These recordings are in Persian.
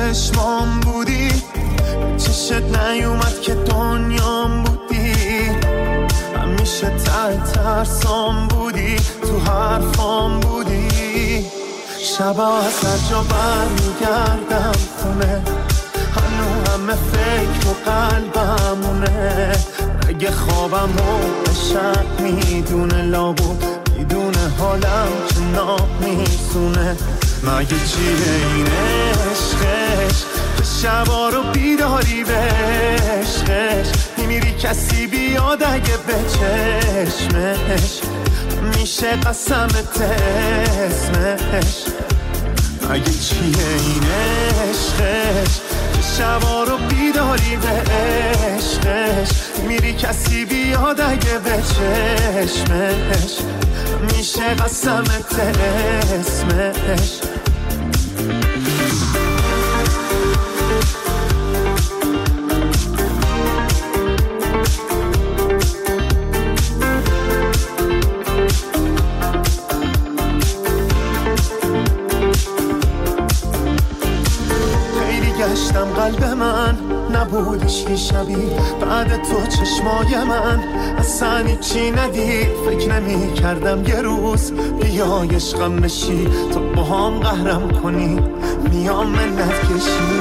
چشمام بودی، چشت نیومد که دنیام بودی، همیشه ترسام بودی، تو حرفام بودی. شبا از هر جا برمیگردم خونه، هنو همه فکر و قلبمونه. اگه خوابم و شب میدونه، لابو میدونه حالم که ناب میسونه. مگه چیه این عشقش که شبا رو بیداری به عشقش میمیری کسی بیاد اگه به چشمش میشه قسمت اسمش. مگه چیه این عشقش که شبا رو بیداری به عشقش میری کسی بیاد اگه به چشمش میشه قسمت اسمش. گشتم قلب من نبودش که شبیه بعد تو چشمای من اصلا چی ندید. فکر نمی کردم یه روز بیای عشقم بشی، تو با هم قهرم کنی میام منت کشی.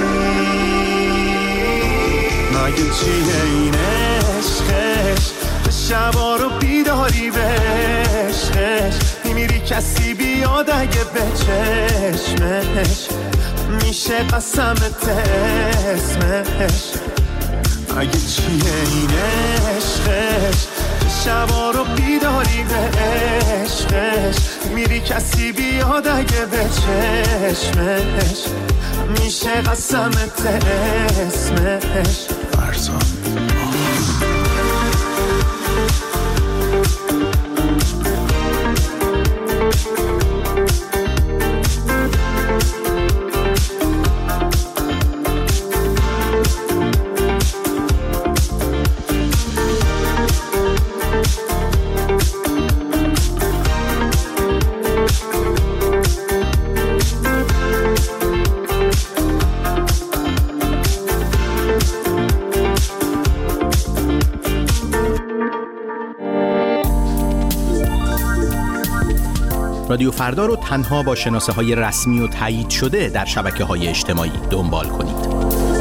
مگه چیه این عشقش به شبا رو بیداری به عشقش میمیری کسی بیاد اگه به چشمش میشه قسمت اسمش. مگه چیه این عشقش که شبا رو بیداری به عشقش میری کسی بیاد اگه به چشمش میشه قسمت اسمش. فرزان رادیو فردا رو تنها با شناسه‌های رسمی و تایید شده در شبکه‌های اجتماعی دنبال کنید.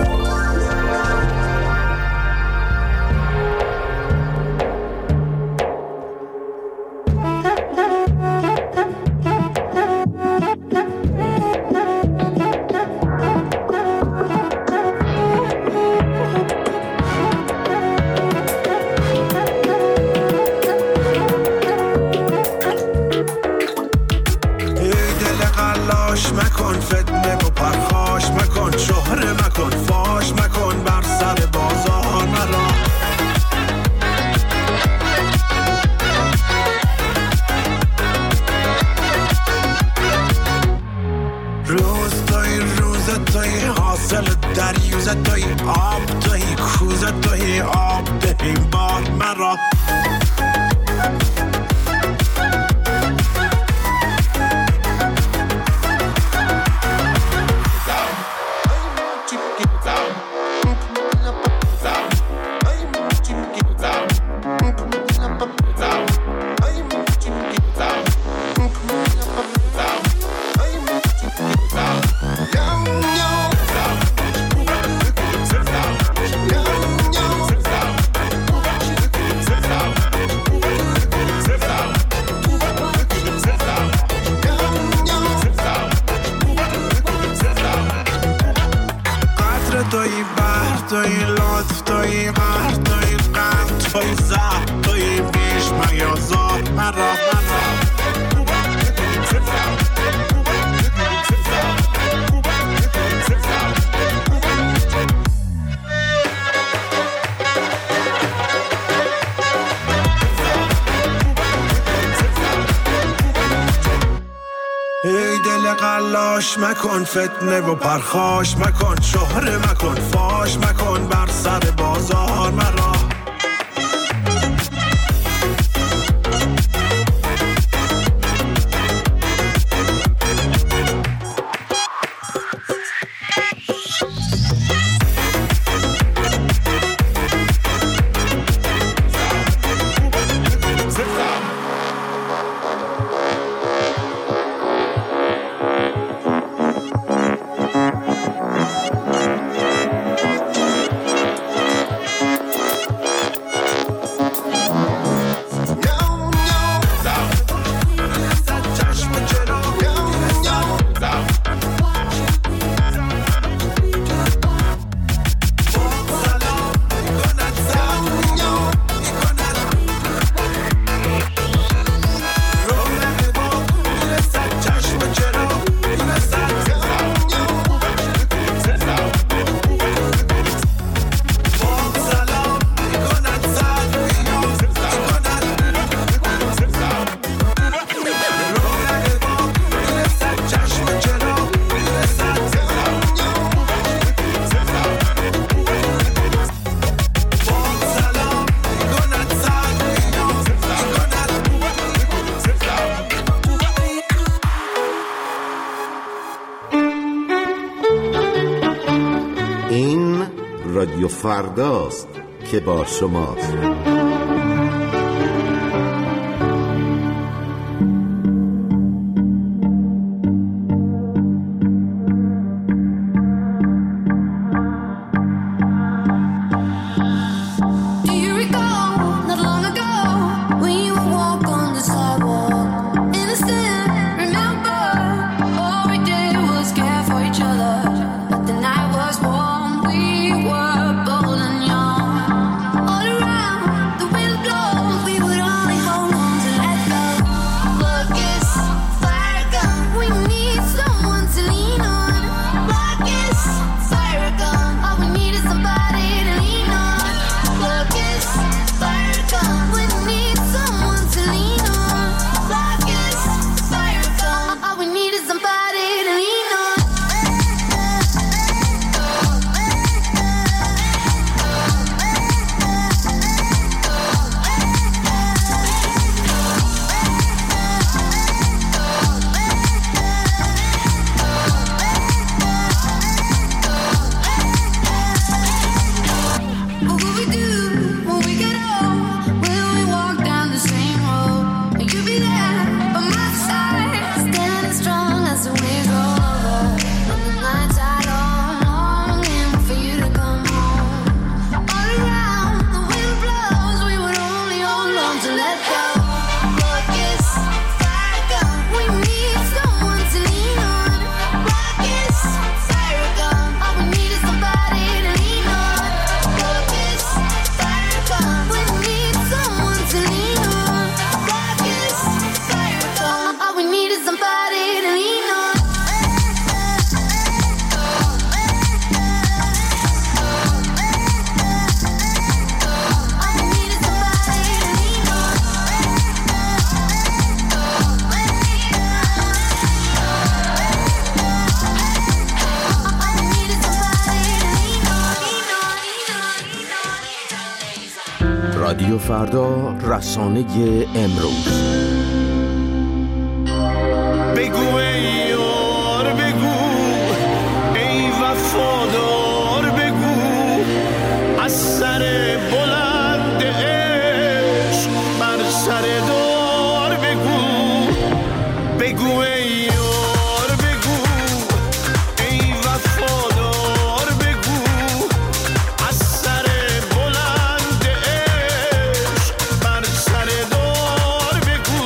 قلاش مکن فتنه و پرخاش مکن، شهره مکن فاش مکن بر سر بازار مرا. رادیو فرداست که با شماست. رادیو فردا، رسانه امروز. بگو ای یار بگو، ای وفادار بگو، از سر بلند عشق بر سر دار بگو. بگو ای یار بگو، ای وفادار بگو، از سر بلند عشق بر سر دار بگو.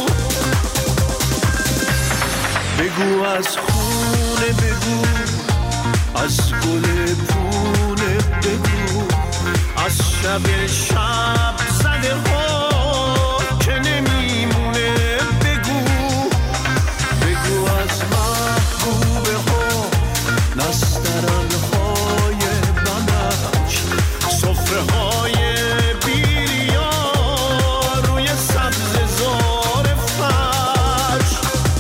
بگو از خونه بگو، از گل پونه بگو، از شب شب زده ها که نمیمونه بگو. بگو از محبوبه ها، نسترن های بنفش، صفره های بیریا روی سبز زار فرش.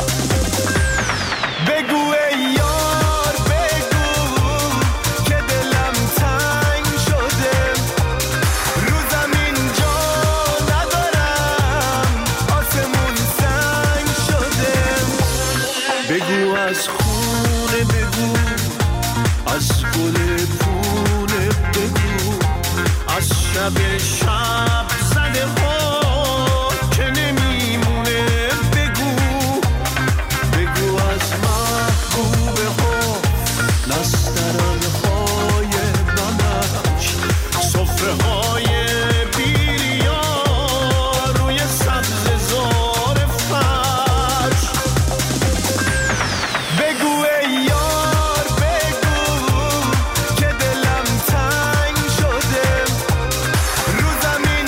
بگو ای یار بگو که دلم تنگ شده، رو زمین جا ندارم، آسمون سنگ شده. بگو از خونه بگو، از گل پونه بگو، از شب شب زده ها که نمیمونه بگو. بگو از محبوبه ها، نسترن های بنفش، صفره های بیریا روی سبز زار فرش. بگو ای یار بگو که دلم تنگ شده، رو زمین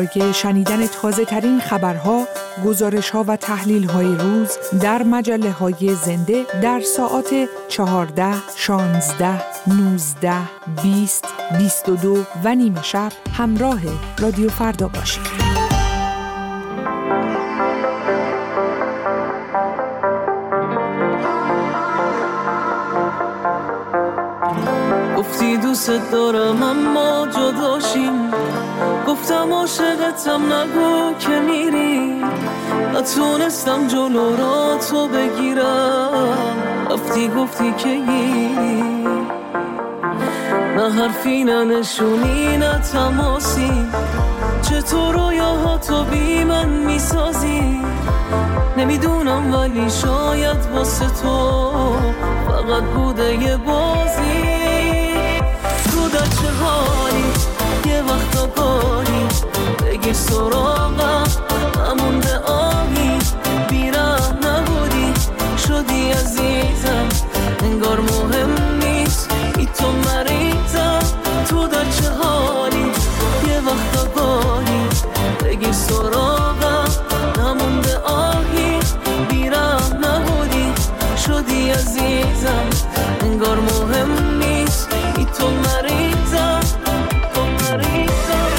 برای شنیدن تازه ترین خبرها، گزارش ها و تحلیل های روز در مجله های زنده در ساعات 14, 16, 19, 20, 22 و نیم شب همراه رادیو فردا باشید. گفتی دوست دارم اما جداشیم، گفتم عاشقتم نگو که میری، نتونستم جلو را تو بگیرم، رفتی گفتی که نه حرفی نه نشونی نه تماسی، چطور رویاهاتو بی من میسازی، نمیدونم ولی شاید واسه تو فقط بوده یه بازی. تو در چه حالی یه وقتا گاهی بگیر سراغم، نمونده آهی بیرم نبودی شدی عزیزم، انگار مهم نیست ای تو مریضم. تو در چه حالی یه وقتا گاهی بگیر سراغم، نمونده آهی بیرم نبودی شدی عزیزم، انگار مهم نیست ای تو مریضم، تو مریضم.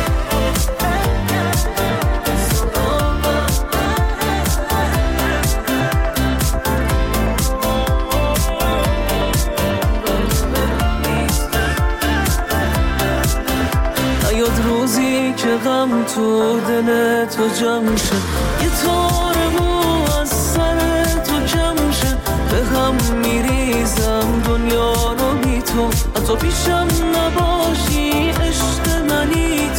نیاد روزی که غم تو دل تو جمع شه، یه تار مو از سر تو کم شه، به هم میریزم دنیا رو بی تو، تو پیشم نباشی عشق منی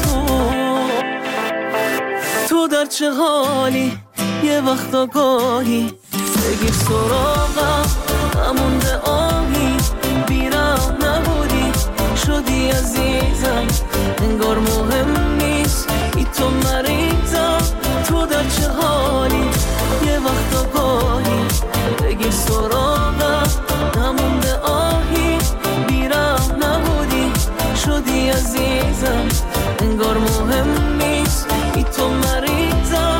تو در چه حالی یه وقتا گاهی بگیر سراغم، نمونده آهی بیرم نبودی شدی عزیزم، انگار مهم نیست ای تو مریضم. تو در چه حالی یه وقتا گاهی بگیر سراغم، نمونده آهی بیرم نبودی شدی عزیزم، انگار مهم نیست ای تو مریضم.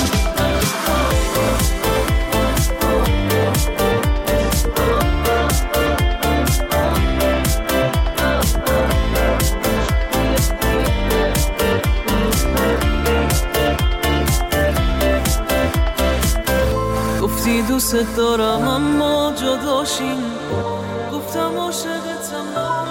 گفتی دوست دارم اما جداشیم، گفتم عاشقتم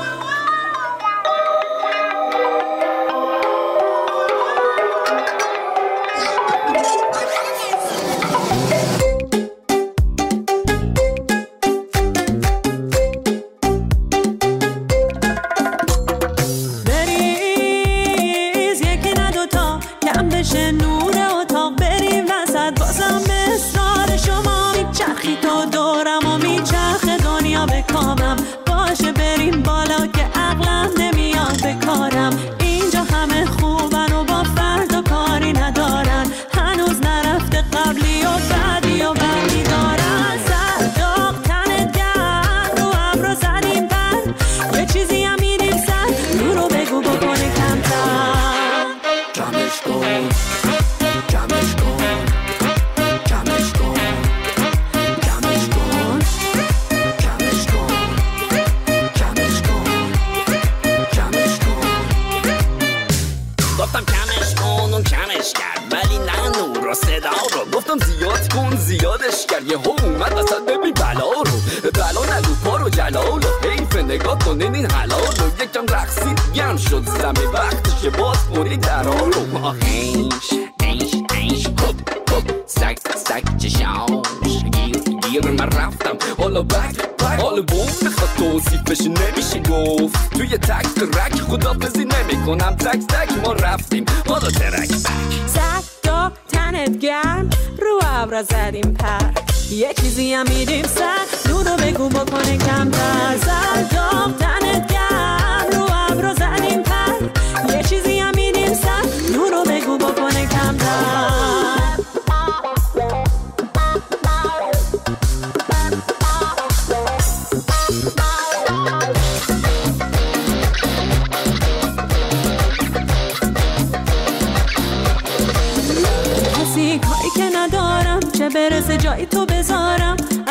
بریز یکی نه دوتا کم بشه نور اتاق، بریم وسط بازم به اصرار شما میچرخی تو دورم و میچرخه دنیا به کامم، باشه بریم بالا که عقلم نمیاد به کارم، اینجا همه خوبن و با فردا کاری ندارن، هنوز نرفته قبلی و بعدی و بعدی دارن، سر داغ تنت گرم رو ابرو زدیم پر، یه چیزی هم میدیم سر نورو بگو بکنه کمتر، جمعش کن جمعش کن جمعش کن جمعش کن جمعش کن جمعش کن جمعش کن. گفتم کمش کن اون کمش کرد ولی نه نور و صدا رو، گفتم زیاد کن زیادش کرد یه هم اومد اصلا ببین بلا رو، بلا نگو پارو جلالو، حیف نگاه کنین این حلالو، یکم رقصید گم شد زمین وقتشه باز کنی درالو، آخیش ایش ایش هپ هپ سک سک چشاش گیر من رفتم حالا بک حالا بوم بخواد توصیفش نمیشه گفت، توی تک ترک خدافزی نمی کنم تک تک ما رفتیم حالا ترک بک، زد داغ تنت گرم رو ابرا زدیم پر، یه چیزی هم میدیم سر نورو بگو بکنه کمتر، زد داغ تنت گرم رو ابرا زدیم پر، یه چیزی هم میدیم سر نورو بگو بکنه کمتر.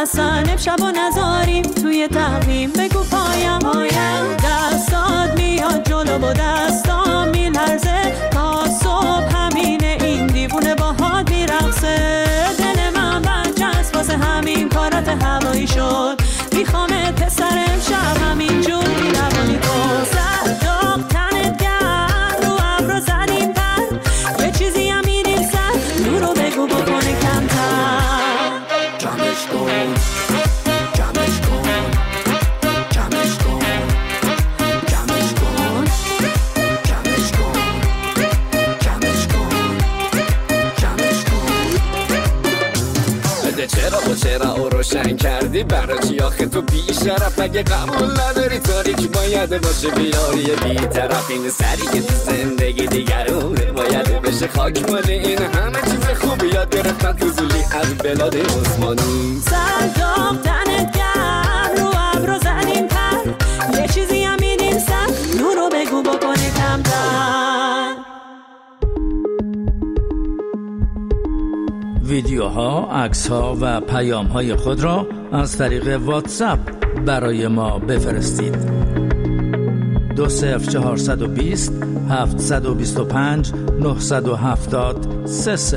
اصلا امشب و نذاریم توی تقویم بگو پایم دستات میاد جلو با دستام میلرزه تا صبح همینه این دیوونه باهات میرقصه دل من برچسب واسه همین کارات هوایی شد میخوامت پسر امشب همین جور بیروانی کن صداق تنت گرم رو ابرو زدیم پر یه چیزی هم میدیم سر نور رو بگو بکنه کمتر جمعش کن جمعش کن جمعش کن جمعش کن جمعش کن جمعش کن جمعش کن بده چرا او روشن کردی برای چی آخه تو بی شرف اگه قبول نداری تاریک باید باشه بیاری بی طرف این سری که تو زندگی دیگرونه باید بشه خاک مال این همه چیز خوبی یاد گرفتن فضولی از بلاد عثمانی صداق تنت گرم رو ابرو زدیم پر یه چیزی هم میدیم سر نور رو بگو بکنه کمتر ویدیوها، عکس‌ها و پیام‌های خود را از طریق واتساپ برای ما بفرستید. 20420 725 970 30.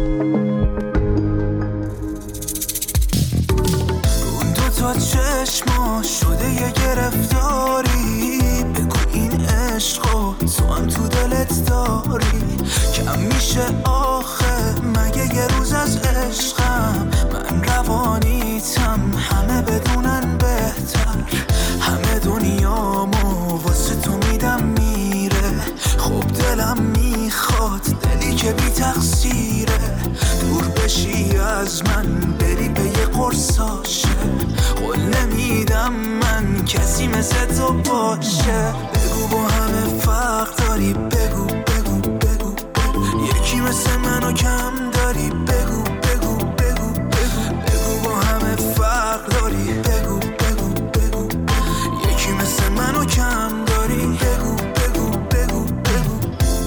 تا چشما شده یه گرفتاری بگو این عشقو تو هم تو دلت داری کم میشه آخه مگه یه روز از عشقم من روانیتم همه بدونن بهتر همه دنیامو واسه تو میدم میره خب دلم میخواد دلی که بی تقصیره دور بشی از من بری به یه قرصاشه قول نمیدم من کسی مثل تو باشه بگو با همه فرق داری بگو بگو بگو بگو یکی مثل منو کم داری بگو بگو بگو بگو بگو با همه فرق داری بگو بگو بگو یکی مثل منو کم داری بگو بگو بگو بگو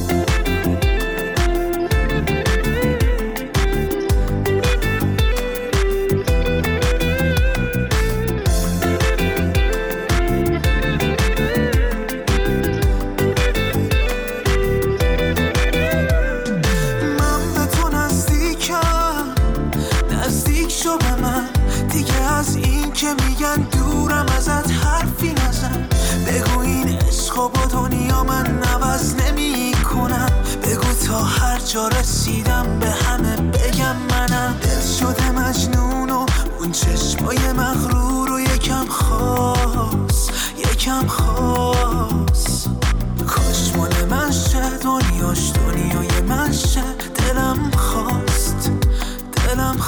که میگن دورم ازت حرفی نزن بگو این عشقو با دنیا من عوض نمی کنم بگو تا هر جا رسیدم به همه بگم منم دل شده مجنون و اون چشمای مغرور و یکم خاص یکم خاص کاش مال من شه دنیاش دنیای من شه دلم خواست دلم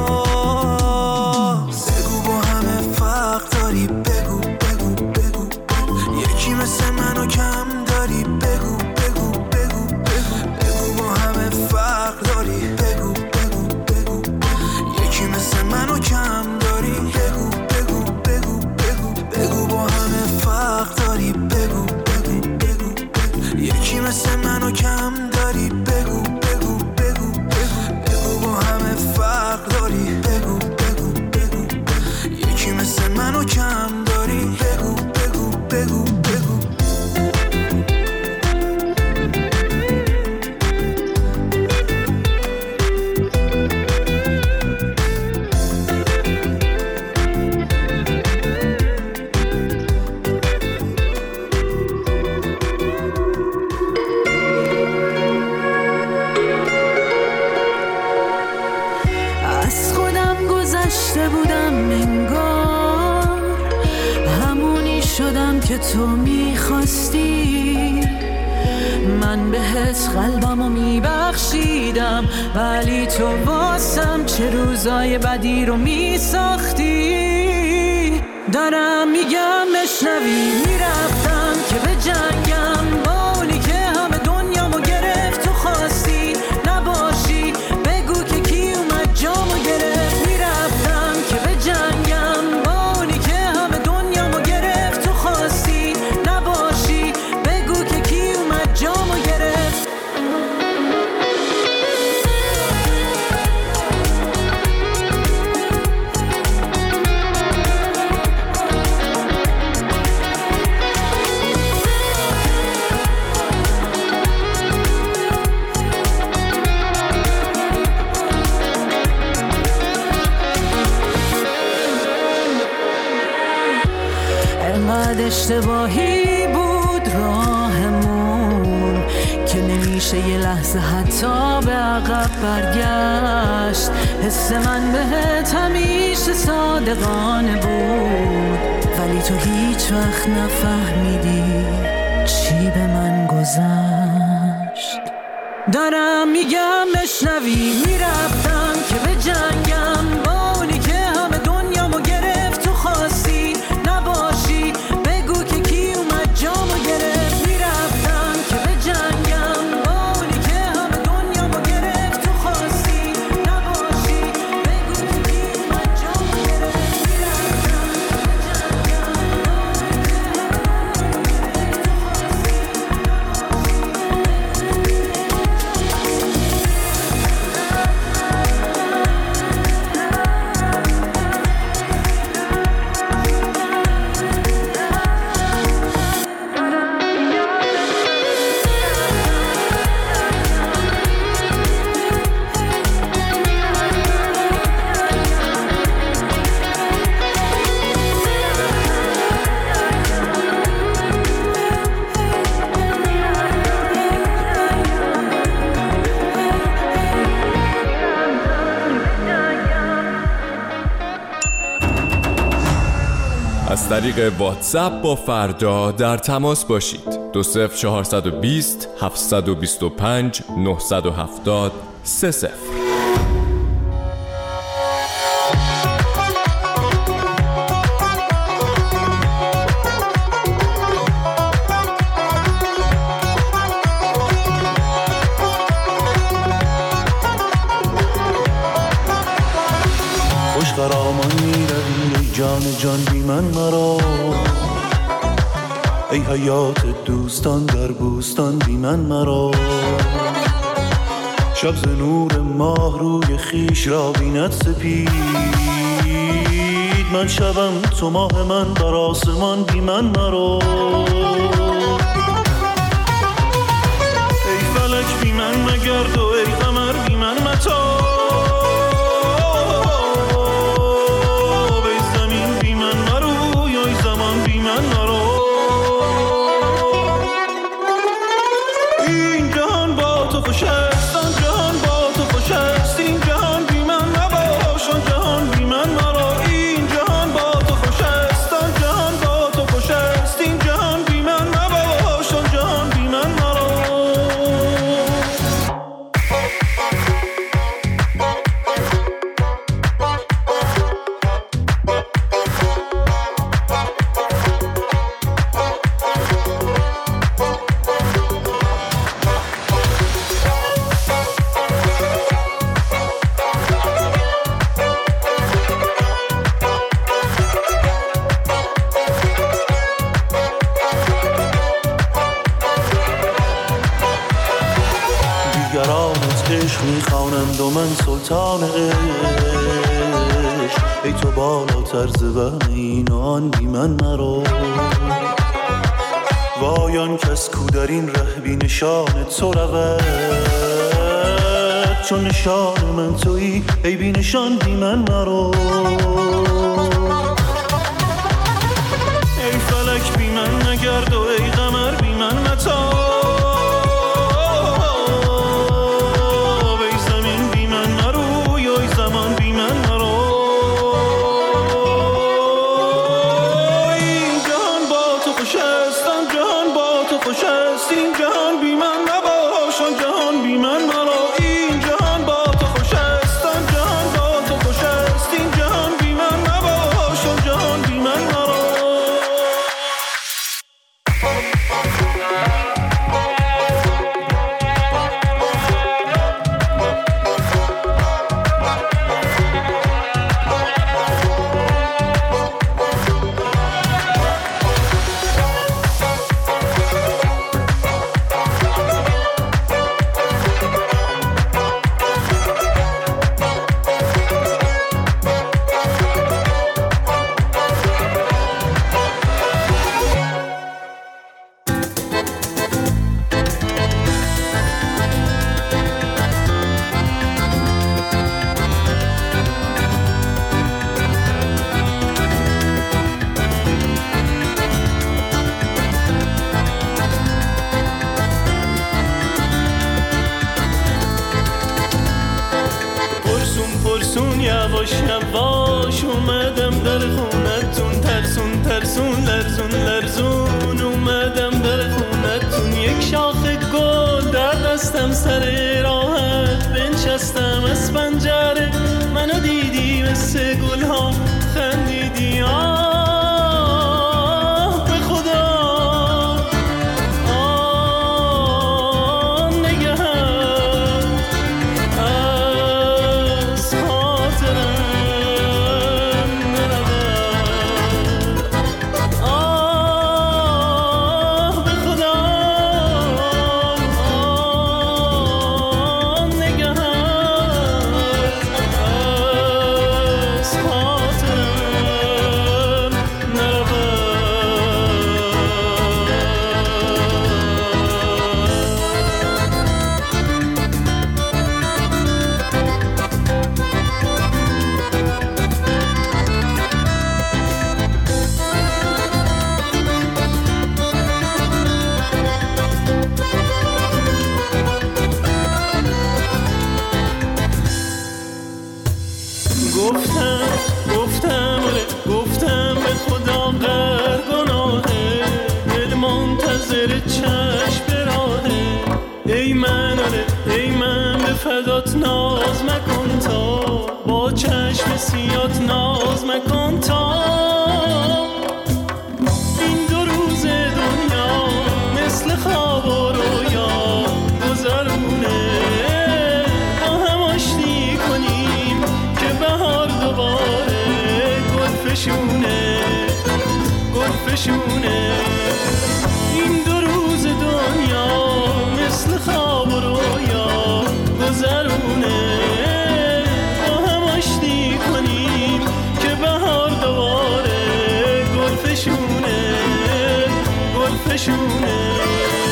خواست بگو با همه فرق داری بگو بگو بگو بگو یکی مثل منو کم داری بگو بگو بگو بگو بگو با همه فرق داری بگو بگو بگو یکی مثل منو کم داری بگو بگو بگو بگو بگو با همه فرق داری بگو بگو بگو بگو یکی مثل منو کم داری بگو بگو بگو بگو بگو با همه فرق داری بگو بگو بگو یکی مثل منو کم داری بگو بگو بگو بگو از خودم گذشته بودم انگار همونی شدم که تو میخواستی من بهت قلبمو میبخشیدم ولی تو واسم چه روزای بدی رو میساختی دارم میگم بشنوی میرفتم که به جنگم با اونی که همه دنیامو گرفت تو خواستی نباشی بگو که کی اومد جامو گرفت میرفتم که به جنگم با اونی که همه دنیامو گرفت تو خواستی نباشی بگو که کی اومد جامو گرفت چقدر اشتباهی بود راهمون که نمیشه یه لحظه حتی به عقب برگشت. حس من بهت همیشه صادقانه بود، ولی تو هیچ وقت نفهمیدی چی به من گذشت. دارم میگم بشنوی، میرفتم که به جنگم با اونی که همه دنیامو گرفت. تو خواستی نباشی، بگو که کی اومد جامو گرفت. میرفتم که به جنگم با اونی که همه دنیامو گرفت. تو خواستی نباشی، بگو که کی اومد جامو گرفت. میرفتم که به از طریق واتساپ با فردا در تماس باشید. 20420 725 970 30. خوش خرامان میروی ای جان جان بی من مرا، ای حیات دوستان در بوستان بی من مرا. شب ز نور ماه روی خیش را بیند سپید، من شبم تو ماه من بر آسمان بی من مرا. ای فلک بی من مگرد و ای قمر بی من متا، عشق میخوانند و من سلطان عشق، ای تو بالاتر ز وهم این و آن بی من مرا. وای آن کس کو در این ره بی نشان تو رود، چون نشان من تویی ای بی نشان بی من مرا. ای فلک بی من نگرد و ای قمر بی من متا، این جهان با تو خوش است، آن جهان با تو خوش است، این جهان بی من گلفشونه گلفشونه. این دو روز دنیا مثل خواب و رویا گذرونه، با هم آشتی کنیم که بهار دوباره گلفشونه گلفشونه.